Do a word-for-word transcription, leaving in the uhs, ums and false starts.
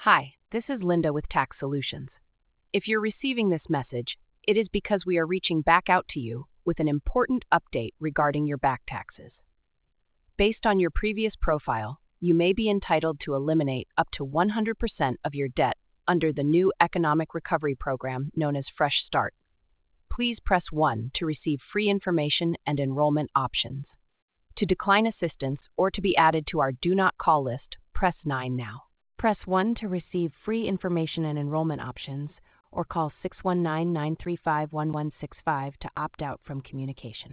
Hi, this is Linda with Tax Solutions. If you're receiving this message, it is because we are reaching back out to you with an important update regarding your back taxes. Based on your previous profile, you may be entitled to eliminate up to one hundred percent of your debt under the new economic recovery program known as Fresh Start. Please press one to receive free information and enrollment options. To decline assistance or to be added to our Do Not Call list, press nine now. Press one to receive free information and enrollment options, or call six one nine, nine three five, one one six five to opt out from communication.